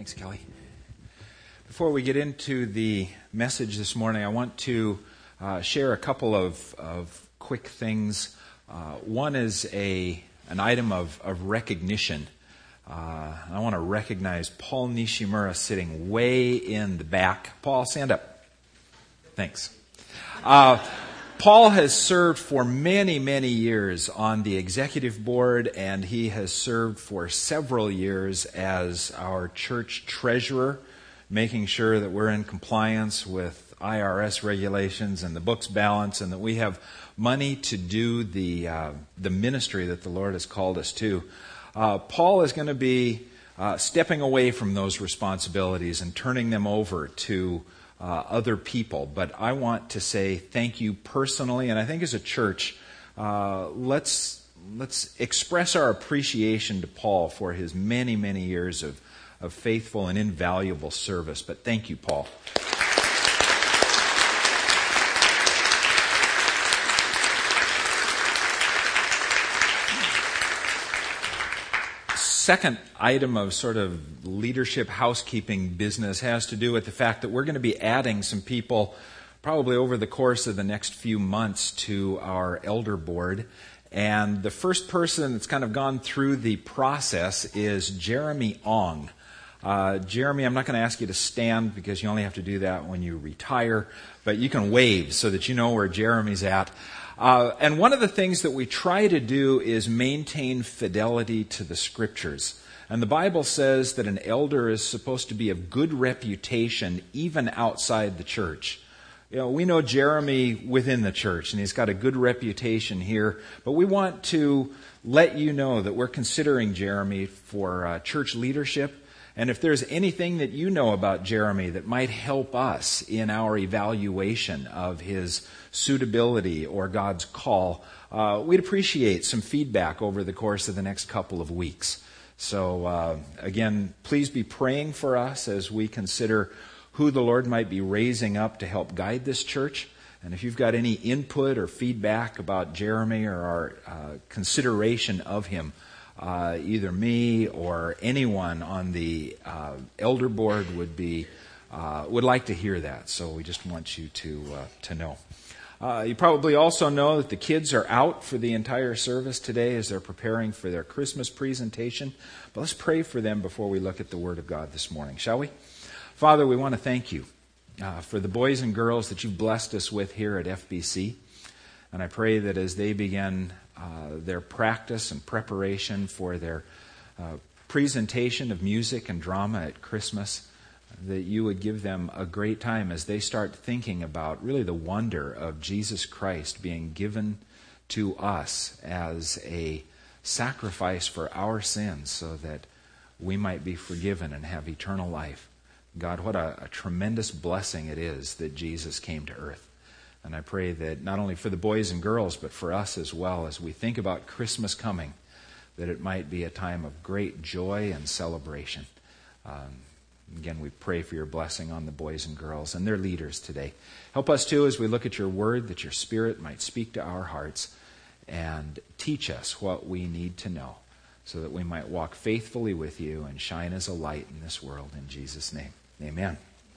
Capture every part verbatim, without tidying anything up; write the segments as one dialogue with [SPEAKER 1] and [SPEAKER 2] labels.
[SPEAKER 1] Thanks, Kelly. Before we get into the message this morning, I want to uh, share a couple of, of quick things. Uh, one is a an item of, of recognition. Uh, I want to recognize Paul Nishimura sitting way in the back. Paul, stand up. Thanks. Uh, Paul has served for many, many years on the executive board, and he has served for several years as our church treasurer, making sure that we're in compliance with I R S regulations and the books balance, and that we have money to do the uh, the ministry that the Lord has called us to. Uh, Paul is going to be uh, stepping away from those responsibilities and turning them over to Uh, other people, but I want to say thank you personally, and I think as a church, uh, let's let's express our appreciation to Paul for his many, many years of, of faithful and invaluable service. But thank you, Paul. Second item of sort of leadership housekeeping business has to do with the fact that we're going to be adding some people probably over the course of the next few months to our elder board. And the first person that's kind of gone through the process is Jeremy Ong. Uh, Jeremy, I'm not going to ask you to stand because you only have to do that when you retire, but you can wave so that you know where Jeremy's at. Uh, and one of the things that we try to do is maintain fidelity to the Scriptures. And the Bible says that an elder is supposed to be of good reputation even outside the church. You know, we know Jeremy within the church, and he's got a good reputation here. But we want to let you know that we're considering Jeremy for uh, church leadership. And if there's anything that you know about Jeremy that might help us in our evaluation of his suitability or God's call, uh, we'd appreciate some feedback over the course of the next couple of weeks. So uh, again, please be praying for us as we consider who the Lord might be raising up to help guide this church. And if you've got any input or feedback about Jeremy or our uh, consideration of him, Uh, either me or anyone on the uh, elder board would be uh, would like to hear that. So we just want you to uh, to know. Uh, you probably also know that the kids are out for the entire service today as they're preparing for their Christmas presentation. But let's pray for them before we look at the Word of God this morning, shall we? Father, we want to thank you uh, for the boys and girls that you've blessed us with here at F B C. And I pray that as they begin Uh, their practice and preparation for their uh, presentation of music and drama at Christmas, that you would give them a great time as they start thinking about really the wonder of Jesus Christ being given to us as a sacrifice for our sins so that we might be forgiven and have eternal life. God, what a, a tremendous blessing it is that Jesus came to earth. And I pray that not only for the boys and girls, but for us as well, as we think about Christmas coming, that it might be a time of great joy and celebration. Um, again, we pray for your blessing on the boys and girls and their leaders today. Help us too as we look at your word, that your Spirit might speak to our hearts and teach us what we need to know, so that we might walk faithfully with you and shine as a light in this world. In Jesus' name, amen.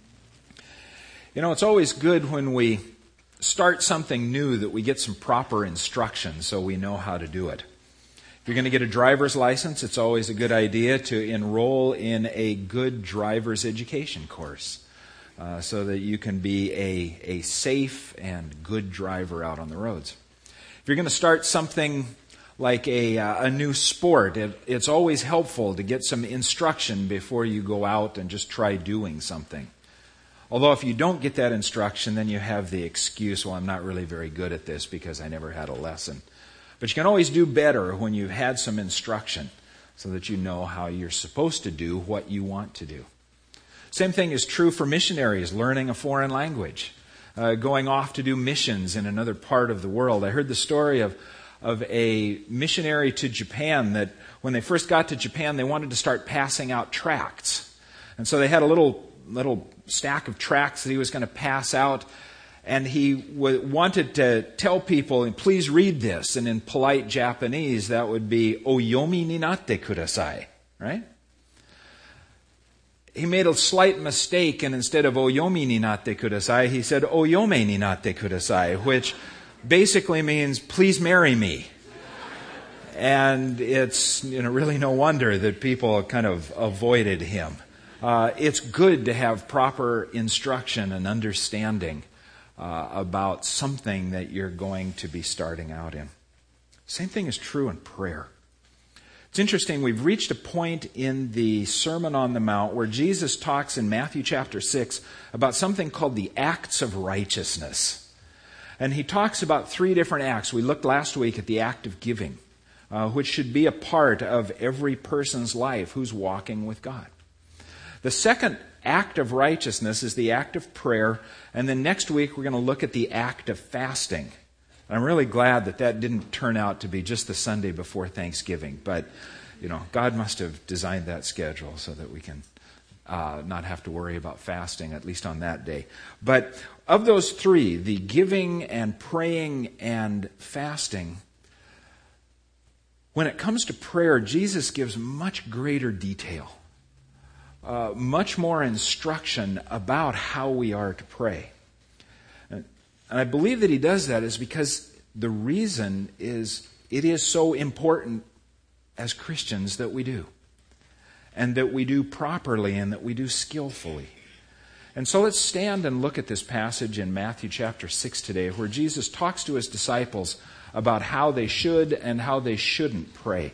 [SPEAKER 1] You know, it's always good when we start something new that we get some proper instruction so we know how to do it. If you're going to get a driver's license, it's always a good idea to enroll in a good driver's education course uh, so that you can be a, a safe and good driver out on the roads. If you're going to start something like a, uh, a new sport, it, it's always helpful to get some instruction before you go out and just try doing something. Although if you don't get that instruction, then you have the excuse, well, I'm not really very good at this because I never had a lesson. But you can always do better when you've had some instruction so that you know how you're supposed to do what you want to do. Same thing is true for missionaries learning a foreign language, uh, going off to do missions in another part of the world. I heard the story of, of a missionary to Japan that when they first got to Japan, they wanted to start passing out tracts. And so they had a little little stack of tracts that he was going to pass out, and he w- wanted to tell people, please read this, and in polite Japanese that would be oyomi ni natte kudasai, right? he made a slight mistake, and instead of oyomi ni natte kudasai, he said oyome ni natte kudasai, which basically means please marry me. And it's, you know, really no wonder that people kind of avoided him. Uh, it's good to have proper instruction and understanding uh, about something that you're going to be starting out in. Same thing is true in prayer. It's interesting, we've reached a point in the Sermon on the Mount where Jesus talks in Matthew chapter six about something called the acts of righteousness. And he talks about three different acts. We looked last week at the act of giving, uh, which should be a part of every person's life who's walking with God. The second act of righteousness is the act of prayer, and then next week we're going to look at the act of fasting. I'm really glad that that didn't turn out to be just the Sunday before Thanksgiving, but you know, God must have designed that schedule so that we can uh, not have to worry about fasting, at least on that day. But of those three, the giving and praying and fasting, when it comes to prayer, Jesus gives much greater detail. Uh, much more instruction about how we are to pray. And, and I believe that he does that is because the reason is it is so important as Christians that we do. And that we do properly and that we do skillfully. And so let's stand and look at this passage in Matthew chapter six today, where Jesus talks to his disciples about how they should and how they shouldn't pray.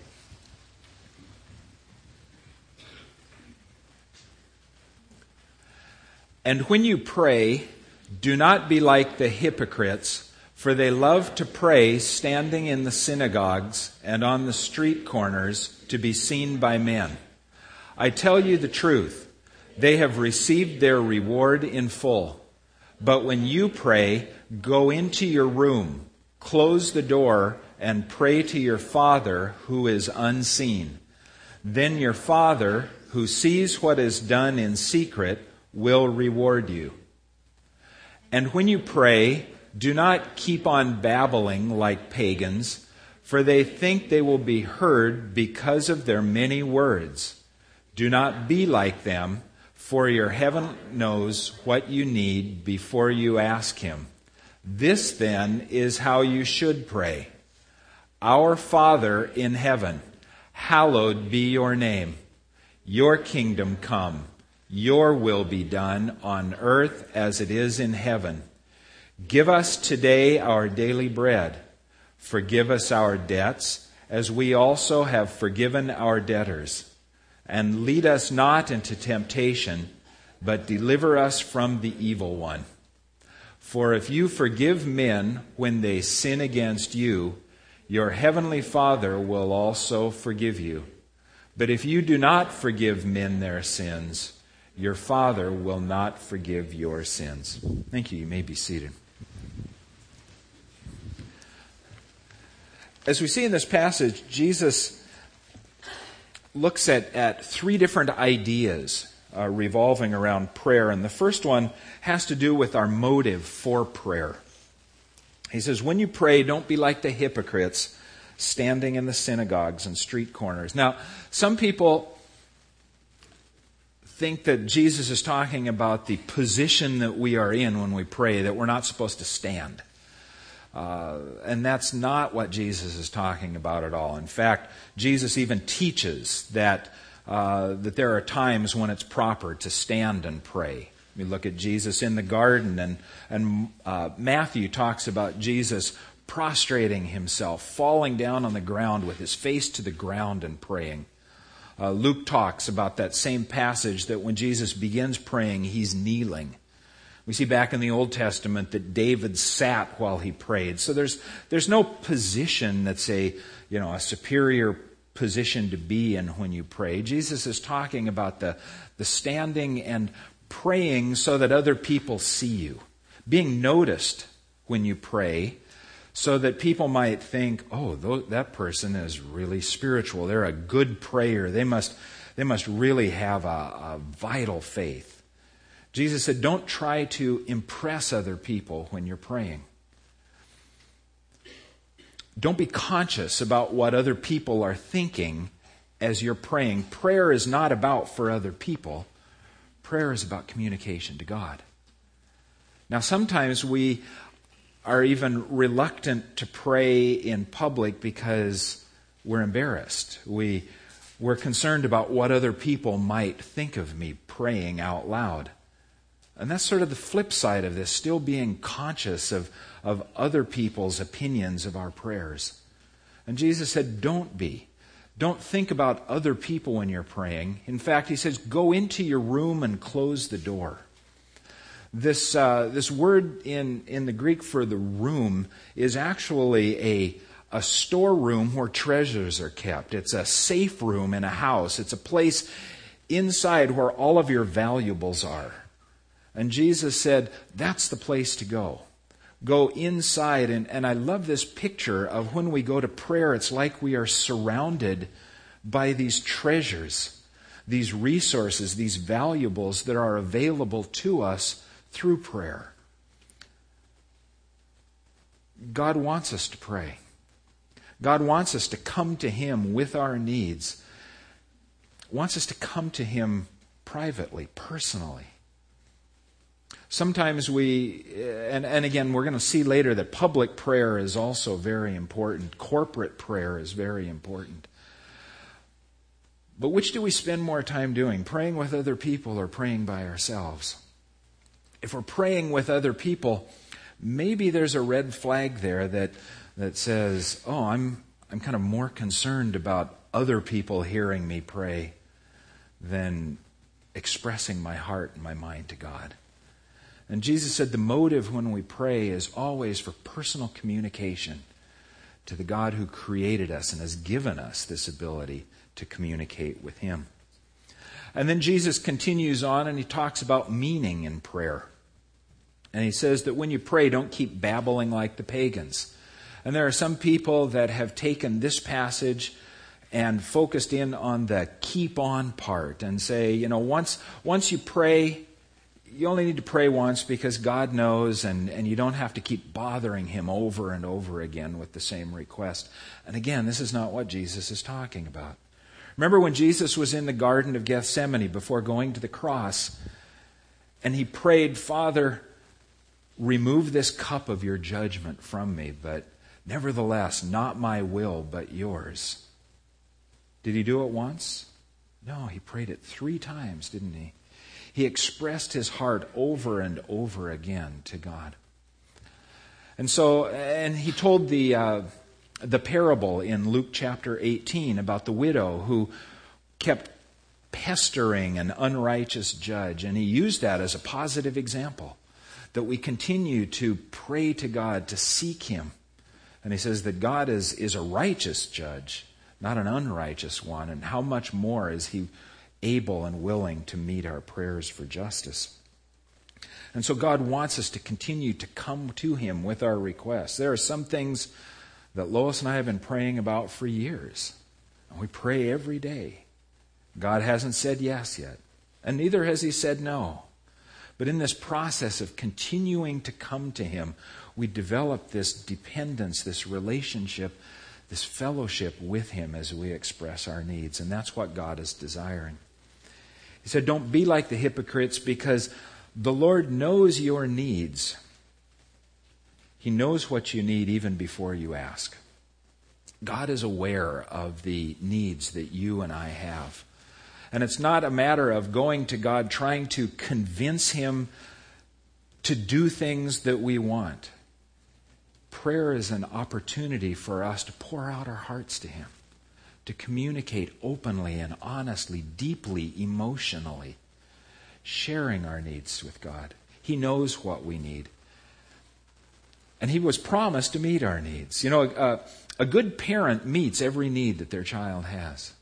[SPEAKER 1] And when you pray, do not be like the hypocrites, for they love to pray standing in the synagogues and on the street corners to be seen by men. I tell you the truth, they have received their reward in full. But when you pray, go into your room, close the door, and pray to your Father who is unseen. Then your Father, who sees what is done in secret, will reward you. And when you pray, do not keep on babbling like pagans, for they think they will be heard because of their many words. Do not be like them, for your heaven knows what you need before you ask him. This then is how you should pray. Our Father in heaven, hallowed be your name. Your kingdom come. Your will be done on earth as it is in heaven. Give us today our daily bread. Forgive us our debts, as we also have forgiven our debtors. And lead us not into temptation, but deliver us from the evil one. For if you forgive men when they sin against you, your heavenly Father will also forgive you. But if you do not forgive men their sins, your Father will not forgive your sins. Thank you. You may be seated. As we see in this passage, Jesus looks at, at three different ideas uh, revolving around prayer. And the first one has to do with our motive for prayer. He says, when you pray, don't be like the hypocrites standing in the synagogues and street corners. Now, some people think that Jesus is talking about the position that we are in when we pray, that we're not supposed to stand. Uh, and that's not what Jesus is talking about at all. In fact, Jesus even teaches that uh, that there are times when it's proper to stand and pray. We look at Jesus in the garden, and, and uh, Matthew talks about Jesus prostrating himself, falling down on the ground with his face to the ground and praying. Uh, Luke talks about that same passage that when Jesus begins praying, he's kneeling. We see back in the Old Testament that David sat while he prayed. So there's there's no position that's a you know a superior position to be in when you pray. Jesus is talking about the the standing and praying so that other people see you, being noticed when you pray, so that people might think, oh, that person is really spiritual. They're a good prayer. They must, they must really have a, a vital faith. Jesus said, don't try to impress other people when you're praying. Don't be conscious about what other people are thinking as you're praying. Prayer is not about for other people. Prayer is about communication to God. Now, sometimes we are even reluctant to pray in public because we're embarrassed. We, we're concerned about what other people might think of me praying out loud. And that's sort of the flip side of this, still being conscious of, of other people's opinions of our prayers. And Jesus said, don't be. Don't think about other people when you're praying. In fact, he says, go into your room and close the door. This uh, this word in, in the Greek for the room is actually a, a storeroom where treasures are kept. It's a safe room in a house. It's a place inside where all of your valuables are. And Jesus said, that's the place to go. Go inside. And, and I love this picture of when we go to prayer, it's like we are surrounded by these treasures, these resources, these valuables that are available to us through prayer. God wants us to pray. God wants us to come to Him with our needs. Wants us to come to Him privately, personally. Sometimes we, and, and again, we're going to see later that public prayer is also very important. Corporate prayer is very important. But which do we spend more time doing? Praying with other people or praying by ourselves? If we're praying with other people, maybe there's a red flag there that that says, oh, I'm I'm kind of more concerned about other people hearing me pray than expressing my heart and my mind to God. And Jesus said the motive when we pray is always for personal communication to the God who created us and has given us this ability to communicate with Him. And then Jesus continues on and he talks about meaning in prayer. And he says that when you pray, don't keep babbling like the pagans. And there are some people that have taken this passage and focused in on the keep on part and say, you know, once once you pray, you only need to pray once because God knows, and, and you don't have to keep bothering Him over and over again with the same request. And again, this is not what Jesus is talking about. Remember when Jesus was in the Garden of Gethsemane before going to the cross, and He prayed, Father, remove this cup of your judgment from me, but nevertheless, not my will, but yours. Did He do it once? No, He prayed it three times, didn't He? He expressed His heart over and over again to God. And so, and He told the uh, the parable in Luke chapter eighteen about the widow who kept pestering an unrighteous judge. And He used that as a positive example, that we continue to pray to God, to seek Him. And He says that God is, is a righteous judge, not an unrighteous one. And how much more is He able and willing to meet our prayers for justice? And so God wants us to continue to come to Him with our requests. There are some things that Lois and I have been praying about for years. And we pray every day. God hasn't said yes yet. And neither has He said no. But in this process of continuing to come to Him, we develop this dependence, this relationship, this fellowship with Him as we express our needs. And that's what God is desiring. He said, don't be like the hypocrites, because the Lord knows your needs. He knows what you need even before you ask. God is aware of the needs that you and I have. And it's not a matter of going to God trying to convince Him to do things that we want. Prayer is an opportunity for us to pour out our hearts to Him, to communicate openly and honestly, deeply, emotionally, sharing our needs with God. He knows what we need. And He was promised to meet our needs. You know, a, a good parent meets every need that their child has.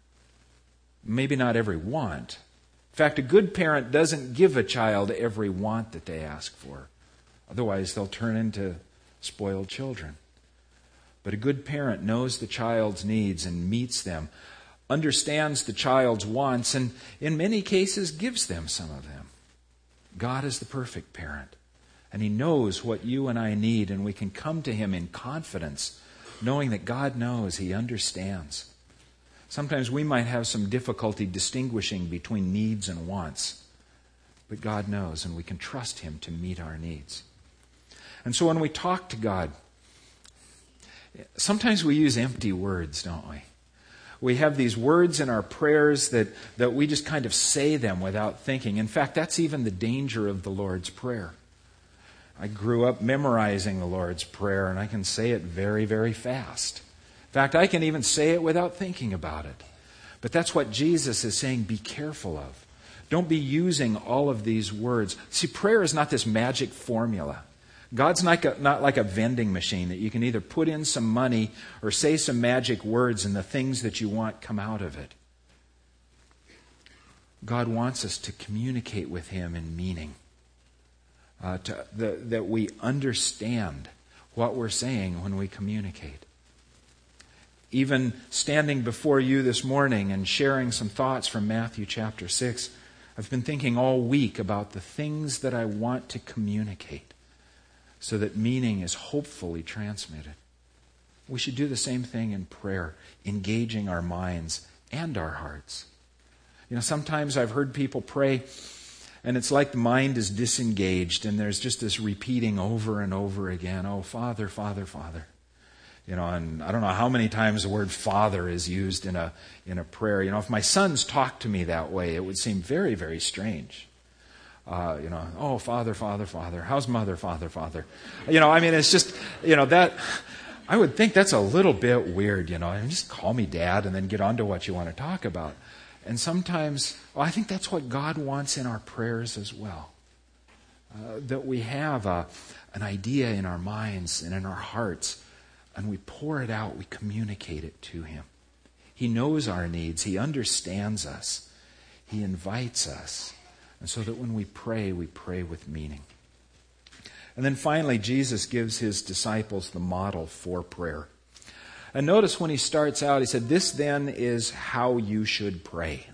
[SPEAKER 1] Maybe not every want. In fact, a good parent doesn't give a child every want that they ask for. Otherwise, they'll turn into spoiled children. But a good parent knows the child's needs and meets them, understands the child's wants, and in many cases gives them some of them. God is the perfect parent, and He knows what you and I need, and we can come to Him in confidence, knowing that God knows, He understands. Sometimes we might have some difficulty distinguishing between needs and wants. but God knows, and we can trust Him to meet our needs. And so when we talk to God, sometimes we use empty words, don't we? We have these words in our prayers that, that we just kind of say them without thinking. In fact, that's even the danger of the Lord's Prayer. I grew up memorizing the Lord's Prayer, and I can say it very, very fast. In fact, I can even say it without thinking about it. But that's what Jesus is saying, be careful of. Don't be using all of these words. See, prayer is not this magic formula. God's not, not like a vending machine that you can either put in some money or say some magic words and the things that you want come out of it. God wants us to communicate with Him in meaning. Uh, to, the, that we understand what we're saying when we communicate. Even standing before you this morning and sharing some thoughts from Matthew chapter six, I've been thinking all week about the things that I want to communicate so that meaning is hopefully transmitted. We should do the same thing in prayer, engaging our minds and our hearts. You know, sometimes I've heard people pray and it's like the mind is disengaged and there's just this repeating over and over again, oh, Father, Father, Father. You know, and I don't know how many times the word Father is used in a in a prayer. You know, if my sons talked to me that way, it would seem very, very strange. Uh, you know, oh, Father, Father, Father. How's Mother, Father, Father? You know, I mean, it's just, you know, that, I would think that's a little bit weird, you know. I mean, just call me Dad and then get on to what you want to talk about. And sometimes, well, I think that's what God wants in our prayers as well. Uh, that we have a, an idea in our minds and in our hearts, and we pour it out, we communicate it to Him. He knows our needs. He understands us. He invites us. And so that when we pray, we pray with meaning. And then finally, Jesus gives His disciples the model for prayer. And notice when He starts out, He said, this then is how you should pray.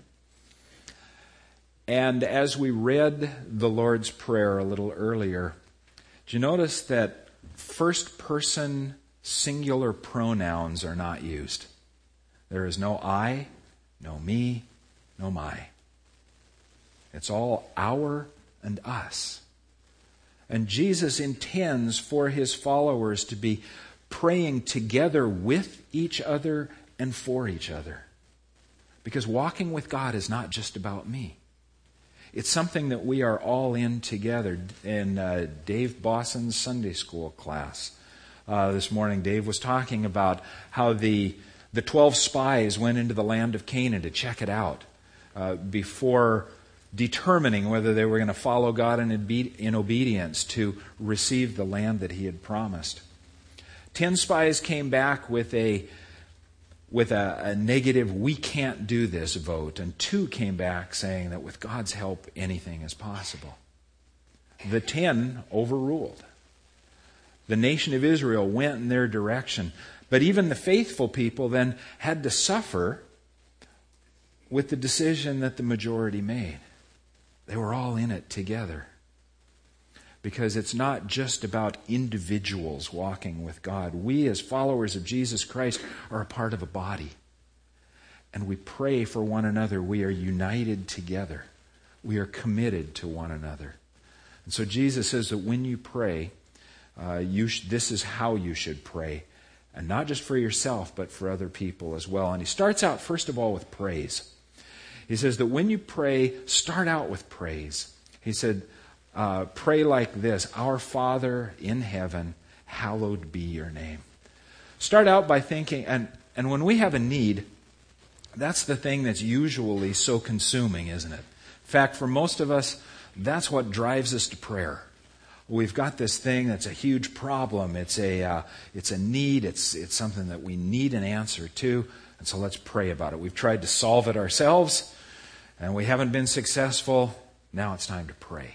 [SPEAKER 1] And as we read the Lord's Prayer a little earlier, did you notice that first person singular pronouns are not used? There is no I, no me, no my. It's all our and us. And Jesus intends for His followers to be praying together with each other and for each other. Because walking with God is not just about me. It's something that we are all in together. In uh, Dave Boston's Sunday school class uh, this morning, Dave was talking about how the the twelve spies went into the land of Canaan to check it out uh, before determining whether they were going to follow God in, obe- in obedience to receive the land that He had promised. Ten spies came back with a with a, a negative, we can't do this vote, and two came back saying that with God's help, anything is possible. The ten overruled. The nation of Israel went in their direction, but even the faithful people then had to suffer with the decision that the majority made. They were all in it together. Because it's not just about individuals walking with God. We as followers of Jesus Christ are a part of a body. And we pray for one another. We are united together. We are committed to one another. And so Jesus says that when you pray, uh, you sh- this is how you should pray. And not just for yourself, but for other people as well. And He starts out, first of all, with praise. He says that when you pray, start out with praise. He said, Uh, pray like this, Our Father in heaven, hallowed be your name. Start out by thinking, and, and when we have a need, that's the thing that's usually so consuming, isn't it? In fact, for most of us, that's what drives us to prayer. We've got this thing that's a huge problem. It's a uh, it's a need. It's it's something that we need an answer to, and so let's pray about it. We've tried to solve it ourselves, and we haven't been successful. Now it's time to pray.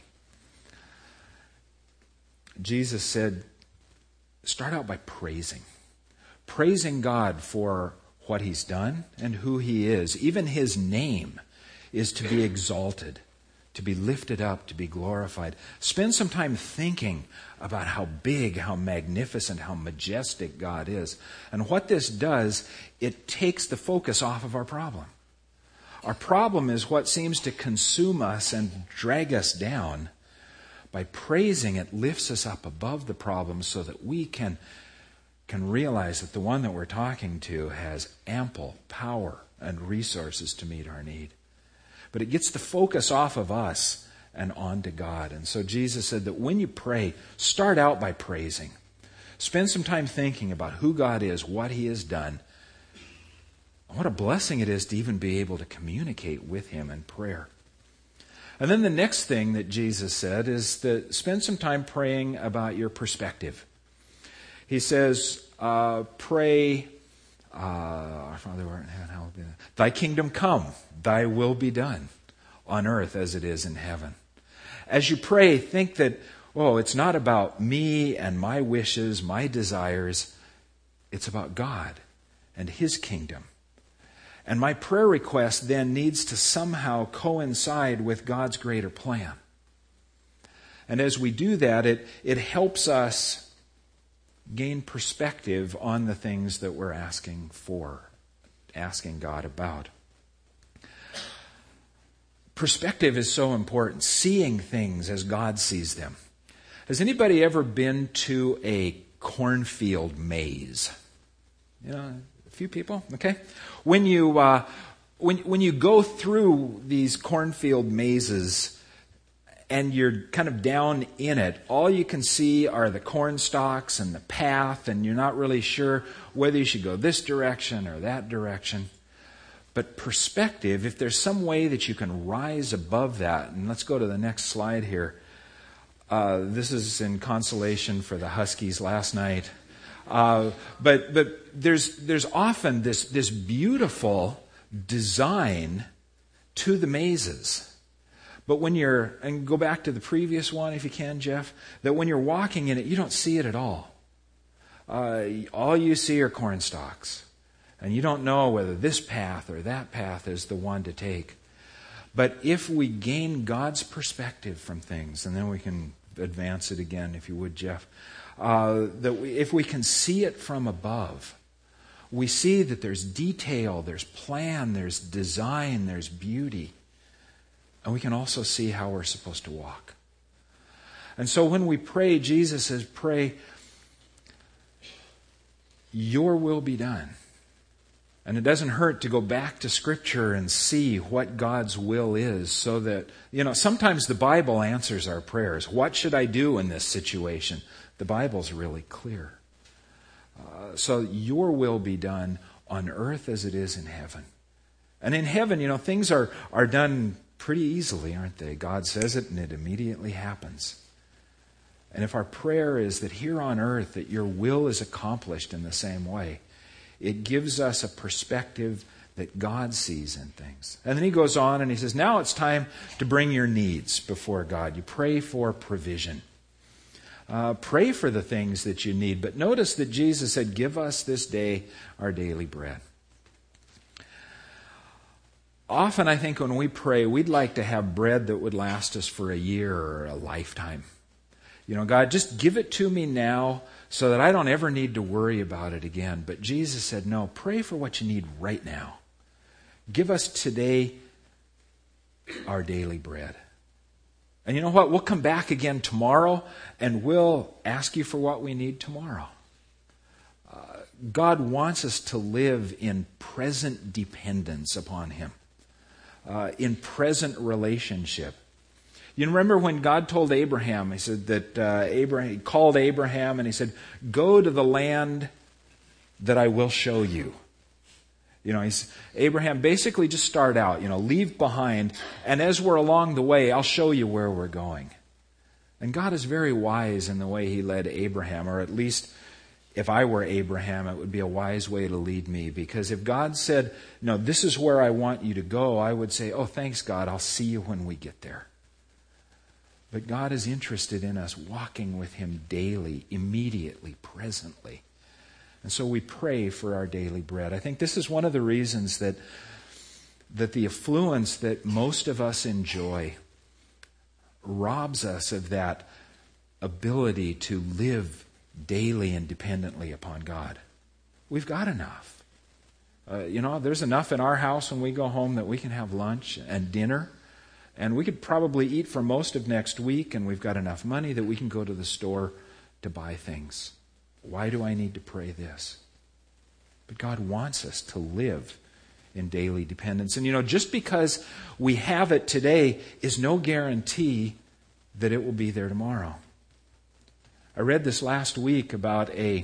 [SPEAKER 1] Jesus said, start out by praising. Praising God for what He's done and who He is. Even His name is to be exalted, to be lifted up, to be glorified. Spend some time thinking about how big, how magnificent, how majestic God is. And what this does, it takes the focus off of our problem. Our problem is what seems to consume us and drag us down. By praising, it lifts us up above the problem so that we can, can realize that the one that we're talking to has ample power and resources to meet our need. But it gets the focus off of us and onto God. And so Jesus said that when you pray, start out by praising. Spend some time thinking about who God is, what He has done. What a blessing it is to even be able to communicate with Him in prayer. And then the next thing that Jesus said is that spend some time praying about your perspective. He says, uh, pray, uh, our Father who art in heaven, hallowed be thy name. Thy kingdom come, thy will be done on earth as it is in heaven. As you pray, think that, oh, it's not about me and my wishes, my desires. It's about God and His kingdom. And my prayer request then needs to somehow coincide with God's greater plan. And as we do that, it, it helps us gain perspective on the things that we're asking for, asking God about. Perspective is so important, seeing things as God sees them. Has anybody ever been to a cornfield maze? You know, a few people, okay? When you uh, when when you go through these cornfield mazes and you're kind of down in it, all you can see are the corn stalks and the path, and you're not really sure whether you should go this direction or that direction. But perspective, if there's some way that you can rise above that, and let's go to the next slide here. Uh, this is in consolation for the Huskies last night. Uh, but but there's there's often this this beautiful design to the mazes. But when you're, and go back to the previous one if you can, Jeff, that when you're walking in it, you don't see it at all. Uh, all you see are corn stalks. And you don't know whether this path or that path is the one to take. But if we gain God's perspective from things, and then we can advance it again, if you would, Jeff, uh, that we, if we can see it from above, we see that there's detail, there's plan, there's design, there's beauty. And we can also see how we're supposed to walk. And so when we pray, Jesus says, pray, your will be done. And it doesn't hurt to go back to Scripture and see what God's will is so that, you know, sometimes the Bible answers our prayers. What should I do in this situation? The Bible's really clear. Uh, so your will be done on earth as it is in heaven. And in heaven, you know, things are, are done pretty easily, aren't they? God says it and it immediately happens. And if our prayer is that here on earth that your will is accomplished in the same way, it gives us a perspective that God sees in things. And then he goes on and he says, now it's time to bring your needs before God. You pray for provision. Uh, pray for the things that you need. But notice that Jesus said, give us this day our daily bread. Often I think when we pray, we'd like to have bread that would last us for a year or a lifetime. You know, God, just give it to me now so that I don't ever need to worry about it again. But Jesus said, no, pray for what you need right now. Give us today our daily bread. And you know what? We'll come back again tomorrow and we'll ask you for what we need tomorrow. Uh, God wants us to live in present dependence upon Him, uh, in present relationship. You remember when God told Abraham, He said that uh, Abraham he called Abraham and He said, go to the land that I will show you. You know, he's, Abraham basically just start out, you know, leave behind, and as we're along the way, I'll show you where we're going. And God is very wise in the way He led Abraham, or at least if I were Abraham, it would be a wise way to lead me. Because if God said, no, this is where I want you to go, I would say, oh, thanks God, I'll see you when we get there. But God is interested in us walking with Him daily, immediately, presently. And so we pray for our daily bread. I think this is one of the reasons that, that the affluence that most of us enjoy robs us of that ability to live daily and dependently upon God. We've got enough. Uh, you know, there's enough in our house when we go home that we can have lunch and dinner. And we could probably eat for most of next week, and we've got enough money that we can go to the store to buy things. Why do I need to pray this? But God wants us to live in daily dependence. And you know, just because we have it today is no guarantee that it will be there tomorrow. I read this last week about a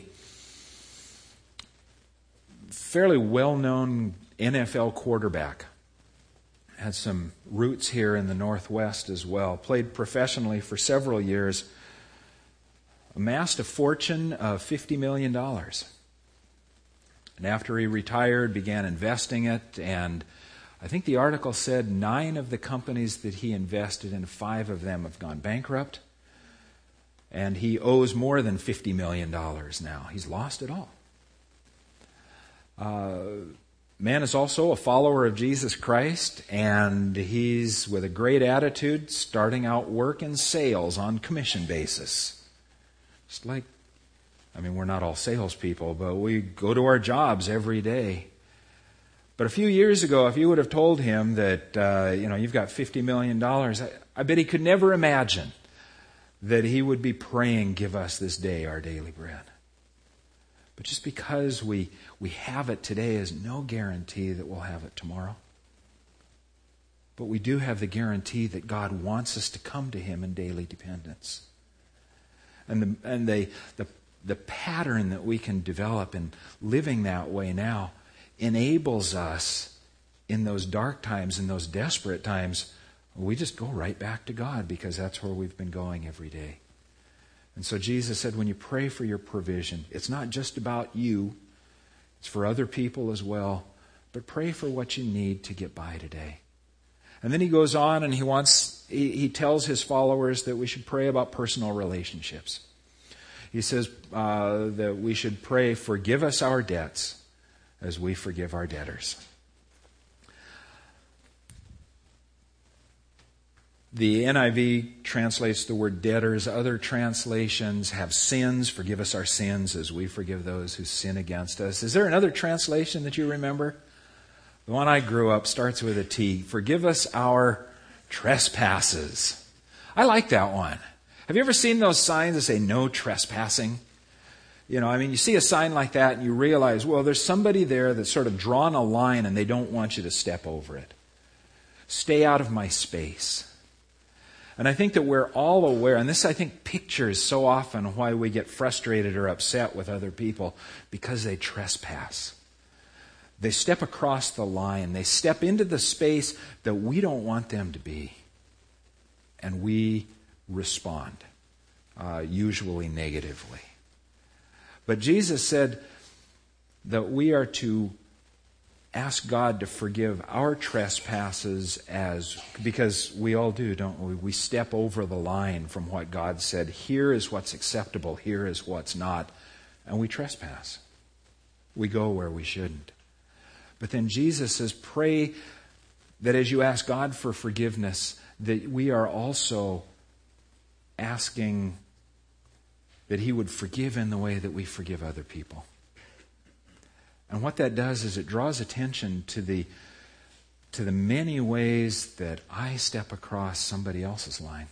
[SPEAKER 1] fairly well-known N F L quarterback. Had some roots here in the Northwest as well. Played professionally for several years. Amassed a fortune of fifty million dollars. And after he retired, began investing it. And I think the article said nine of the companies that he invested in, five of them have gone bankrupt. And he owes more than fifty million dollars now. He's lost it all. Uh, man is also a follower of Jesus Christ, and he's, with a great attitude, starting out work in sales on commission basis. Just like, I mean, we're not all salespeople, but we go to our jobs every day. But a few years ago, if you would have told him that, uh, you know, you've got fifty million dollars, I, I bet he could never imagine that he would be praying, give us this day our daily bread. But just because we, we have it today is no guarantee that we'll have it tomorrow. But we do have the guarantee that God wants us to come to Him in daily dependence. And the and the the, the pattern that we can develop in living that way now enables us in those dark times, in those desperate times, we just go right back to God because that's where we've been going every day. And so Jesus said, when you pray for your provision, it's not just about you, it's for other people as well, but pray for what you need to get by today. And then he goes on and he wants, he, he tells his followers that we should pray about personal relationships. He says uh, that we should pray, forgive us our debts as we forgive our debtors. The N I V translates the word debtors. Other translations have sins. Forgive us our sins as we forgive those who sin against us. Is there another translation that you remember? The one I grew up starts with a T. Forgive us our trespasses. I like that one. Have you ever seen those signs that say no trespassing? You know, I mean, you see a sign like that and you realize, well, there's somebody there that's sort of drawn a line and they don't want you to step over it. Stay out of my space. And I think that we're all aware, and this I think pictures so often why we get frustrated or upset with other people, because they trespass. They step across the line. They step into the space that we don't want them to be. And we respond, uh, usually negatively. But Jesus said that we are to ask God to forgive our trespasses as, because we all do, don't we? We step over the line from what God said. Here is what's acceptable. Here is what's not. And we trespass. We go where we shouldn't. But then Jesus says, pray that as you ask God for forgiveness, that we are also asking that He would forgive in the way that we forgive other people. And what that does is it draws attention to the to the many ways that I step across somebody else's line.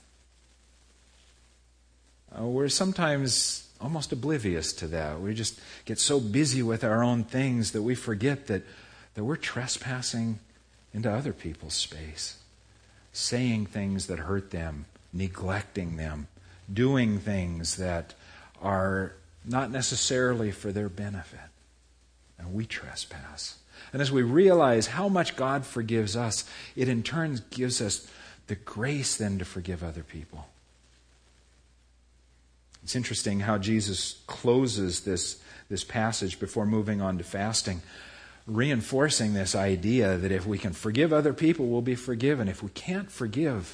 [SPEAKER 1] Uh, we're sometimes almost oblivious to that. We just get so busy with our own things that we forget that, that we're trespassing into other people's space, saying things that hurt them, neglecting them, doing things that are not necessarily for their benefit. And we trespass. And as we realize how much God forgives us, it in turn gives us the grace then to forgive other people. It's interesting how Jesus closes this, this passage before moving on to fasting, reinforcing this idea that if we can forgive other people, we'll be forgiven. If we can't forgive,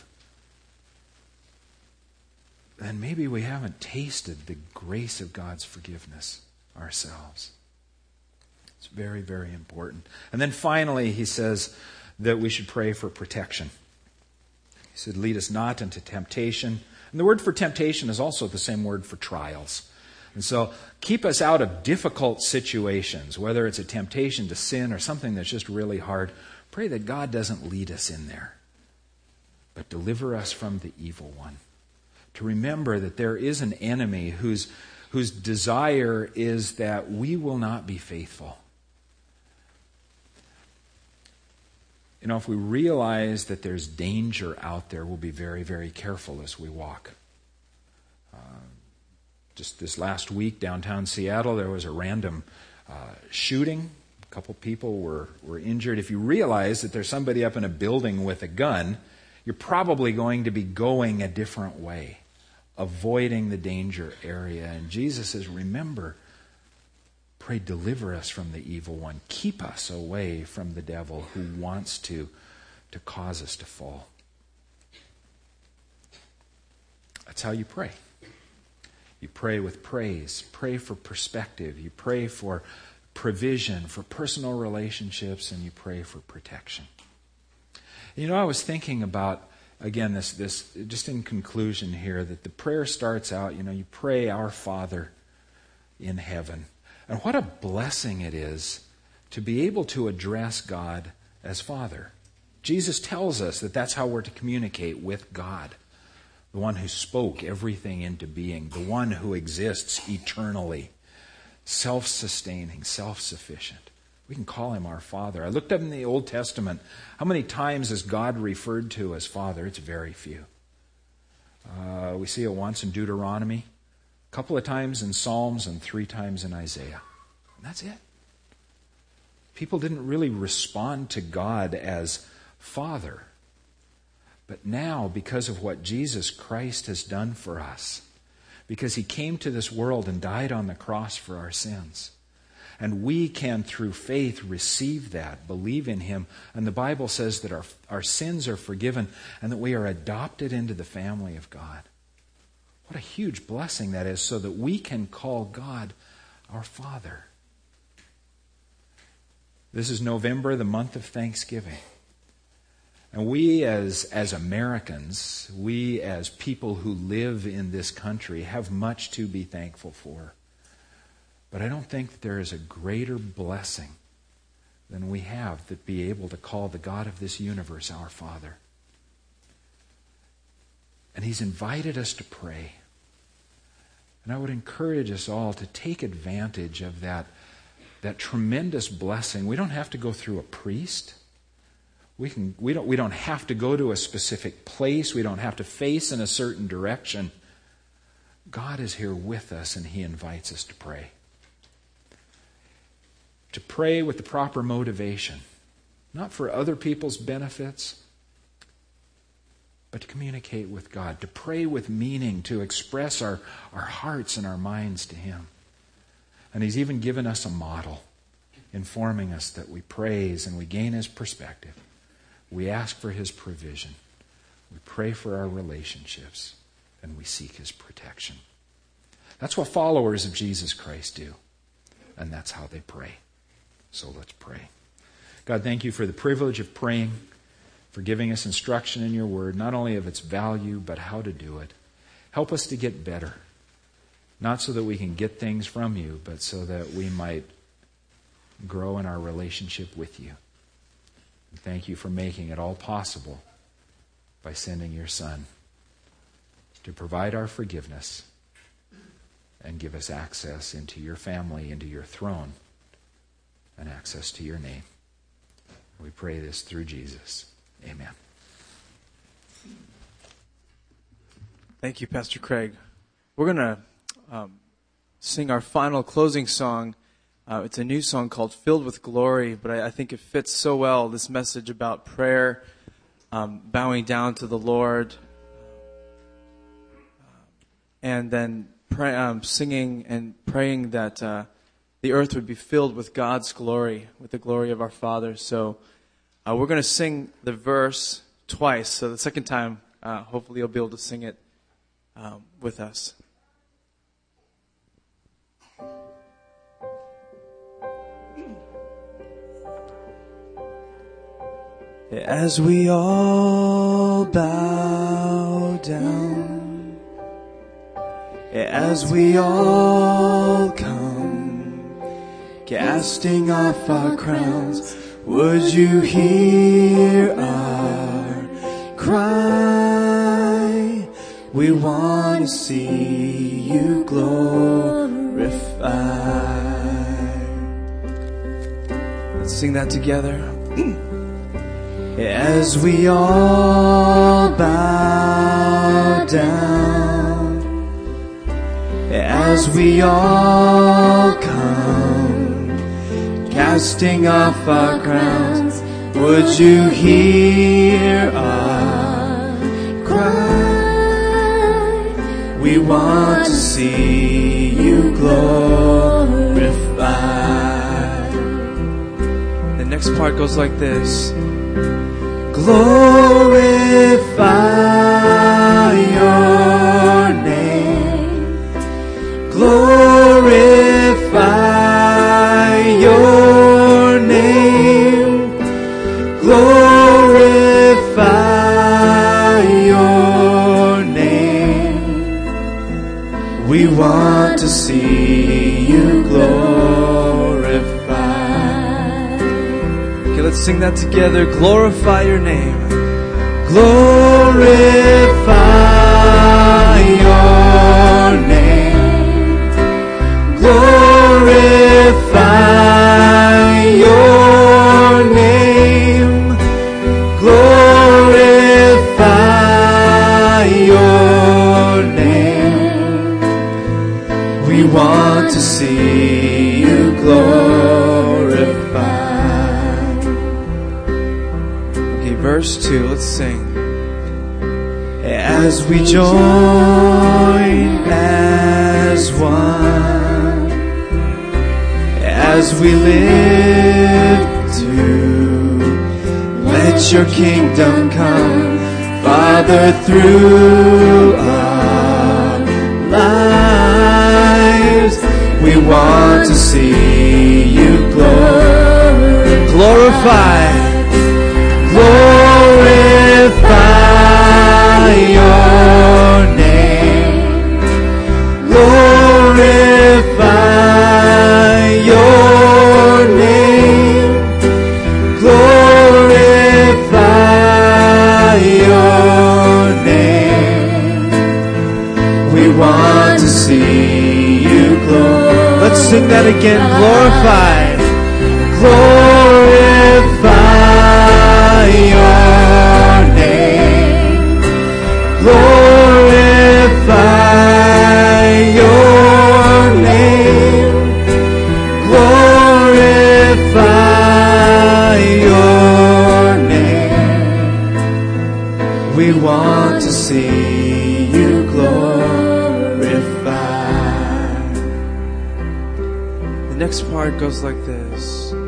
[SPEAKER 1] then maybe we haven't tasted the grace of God's forgiveness ourselves. It's very, very important. And then finally, he says that we should pray for protection. He said, lead us not into temptation. And the word for temptation is also the same word for trials. And so keep us out of difficult situations, whether it's a temptation to sin or something that's just really hard. Pray that God doesn't lead us in there, but deliver us from the evil one. To remember that there is an enemy whose, whose desire is that we will not be faithful. You know, if we realize that there's danger out there, we'll be very, very careful as we walk. Uh, just this last week, downtown Seattle, there was a random uh, shooting. A couple people were, were injured. If you realize that there's somebody up in a building with a gun, you're probably going to be going a different way, avoiding the danger area. And Jesus says, remember, pray, deliver us from the evil one. Keep us away from the devil who wants to, to cause us to fall. That's how you pray. You pray with praise. Pray for perspective. You pray for provision, for personal relationships, and you pray for protection. You know, I was thinking about, again, this, this just in conclusion here, that the prayer starts out, you know, you pray, Our Father in heaven. And what a blessing it is to be able to address God as Father. Jesus tells us that that's how we're to communicate with God, the one who spoke everything into being, the one who exists eternally, self-sustaining, self-sufficient. We can call him our Father. I looked up in the Old Testament, how many times is God referred to as Father? It's very few. Uh, we see it once in Deuteronomy, a couple of times in Psalms, and three times in Isaiah. And that's it. People didn't really respond to God as Father. But now, because of what Jesus Christ has done for us, because he came to this world and died on the cross for our sins, and we can, through faith, receive that, believe in him. And the Bible says that our, our sins are forgiven and that we are adopted into the family of God. What a huge blessing that is, so that we can call God our Father. This is November, the month of Thanksgiving. And we as, as Americans, we as people who live in this country, have much to be thankful for. But I don't think that there is a greater blessing than we have that be able to call the God of this universe our Father. And he's invited us to pray. And I would encourage us all to take advantage of that, that tremendous blessing. We don't have to go through a priest. We can we don't we don't have to go to a specific place. We don't have to face in a certain direction. God is here with us, and he invites us to pray. To pray with the proper motivation, not for other people's benefits, but to communicate with God, to pray with meaning, to express our, our hearts and our minds to him. And he's even given us a model, informing us that we praise and we gain his perspective. We ask for his provision. We pray for our relationships, and we seek his protection. That's what followers of Jesus Christ do, and that's how they pray. So let's pray. God, thank you for the privilege of praying, for giving us instruction in your word, not only of its value, but how to do it. Help us to get better, not so that we can get things from you, but so that we might grow in our relationship with you. And thank you for making it all possible by sending your Son to provide our forgiveness and give us access into your family, into your throne, and access to your name. We pray this through Jesus. Amen.
[SPEAKER 2] Thank you, Pastor Craig. We're going to um, sing our final closing song. Uh, it's a new song called Filled with Glory, but I, I think it fits so well, this message about prayer, um, bowing down to the Lord, uh, and then pray, um, singing and praying that uh, the earth would be filled with God's glory, with the glory of our Father. So uh, we're going to sing the verse twice. So the second time, uh, hopefully you'll be able to sing it um, with us. As we all bow down, as we all come, casting off our crowns, would you hear our cry? We want to see you glorified. Let's sing that together. As we all bow down, as we all come, casting off our crowns, would you hear our cry? We want to see you glorified. The next part goes like this. Glorify your name. Glorify your name. Glorify your name. We want to see you glorified. Okay, let's sing that together. Glorify your name. Glorify your name. Glorify your name. Glorify your name. We want to see you glorified. Okay, verse two, let's sing. As we join as one, as we live to let your kingdom come, Father, through our lives, we want to see you glor- glorify, glorify your name, glorify your name, glorify your name. We want to see you glorify. Let's sing that again. Glorify, glorify your name, glorify your name, glorify your name. We want to see you glorified. The next part goes like this.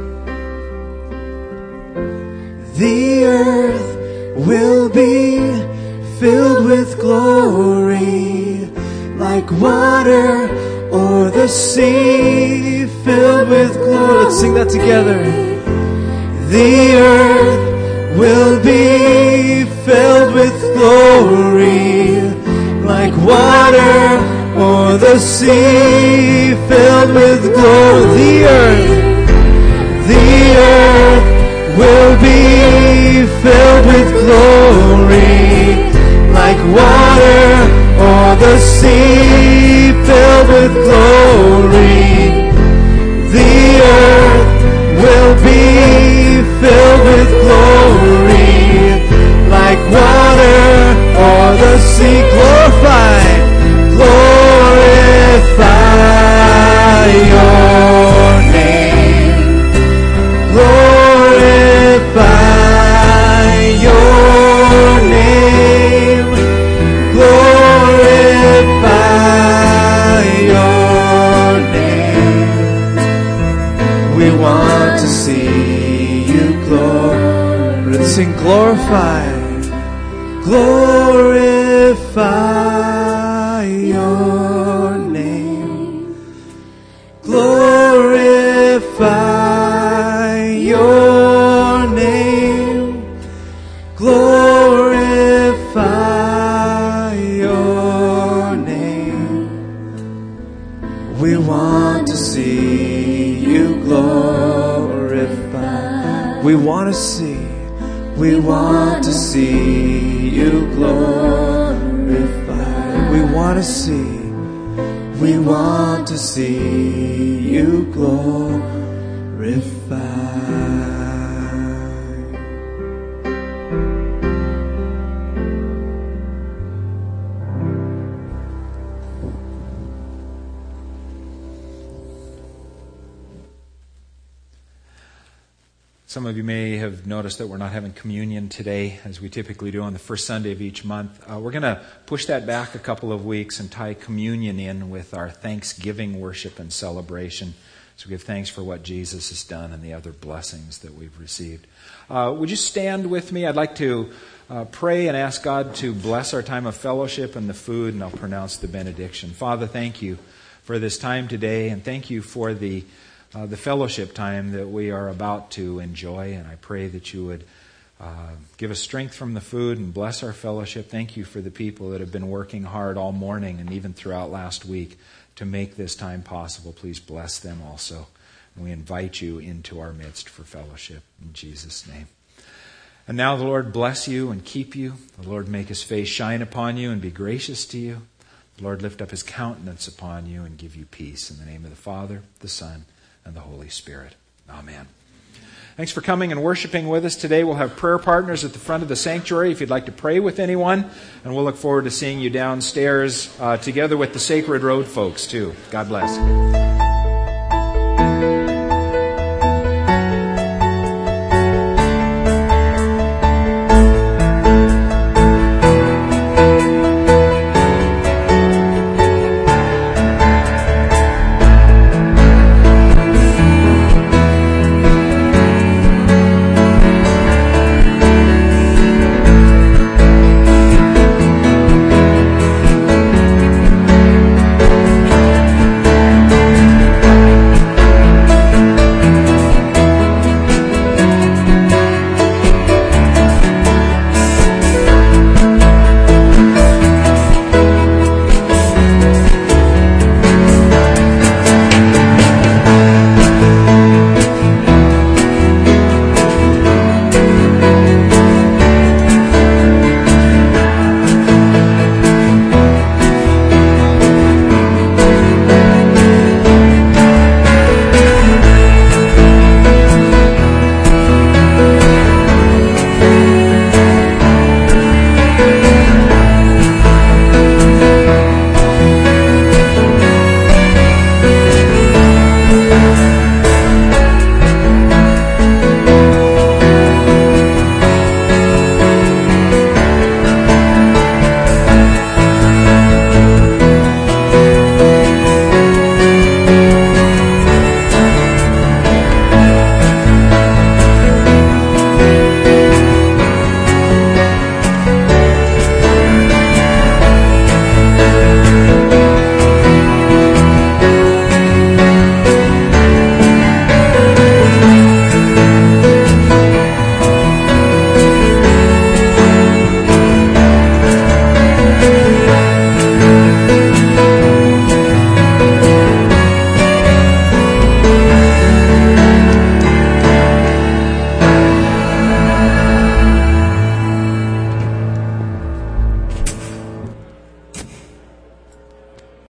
[SPEAKER 2] The earth will be filled with glory, like water or the sea filled with glory. Let's sing that together. The earth will be filled with glory, like water or the sea filled with glory. The earth, the earth will be filled with glory, like water or the sea filled with glory. The earth will be filled with glory, like water or the sea. Glorify, glorify your name. Glorify your name. Glorify your name. We want to see you glorify. Let's sing glorify. Glorify your name. Glorify your name. Glorify your name. We want to see, we want to see you glorified. We want to see, we want to see you glorified.
[SPEAKER 1] Some of you may have noticed that we're not having communion today, as we typically do on the first Sunday of each month. Uh, we're going to push that back a couple of weeks and tie communion in with our Thanksgiving worship and celebration. So we give thanks for what Jesus has done and the other blessings that we've received. Uh, would you stand with me? I'd like to uh, pray and ask God to bless our time of fellowship and the food, and I'll pronounce the benediction. Father, thank you for this time today, and thank you for the Uh, the fellowship time that we are about to enjoy, and I pray that you would uh, give us strength from the food and bless our fellowship. Thank you for the people that have been working hard all morning and even throughout last week to make this time possible. Please bless them also. And we invite you into our midst for fellowship in Jesus' name. And now the Lord bless you and keep you. The Lord make his face shine upon you and be gracious to you. The Lord lift up his countenance upon you and give you peace. In the name of the Father, the Son, and the Holy Spirit. Amen. Thanks for coming and worshiping with us today. We'll have prayer partners at the front of the sanctuary if you'd like to pray with anyone. And we'll look forward to seeing you downstairs uh, together with the Sacred Road folks too. God bless.